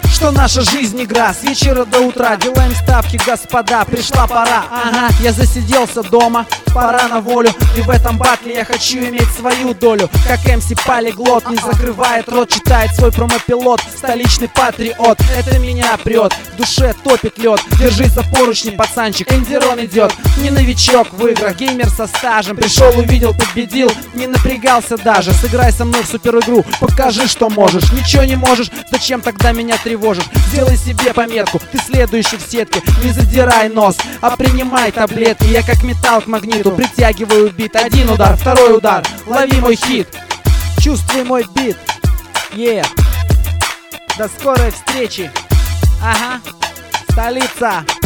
что наша жизнь игра с вечера до утра. Делаем ставки, господа, пришла пора. Ага, я засиделся дома, пора на волю. И в этом батле я хочу иметь свою долю. Как МС Полиглот, не закрывает рот, читает свой промопилот. Столичный патриот, это меня прет, в душе топит лед. Держись за поручни, пацанчик, Эндерон идет. Не новичок в играх, геймер со стажем. Пришел, увидел, победил, не напрягался даже. Сыграй со мной в супер игру, покажи, что можешь. Ничего не можешь, зачем тогда меня тревожишь? Сделай себе пометку, ты следующий в сетке. Не задирай нос, а принимай таблетки. Я как металл к магниту, притягиваю бит. Один удар, второй удар, лови мой хит. Чувствуй мой бит. До скорой встречи. Ага, столица.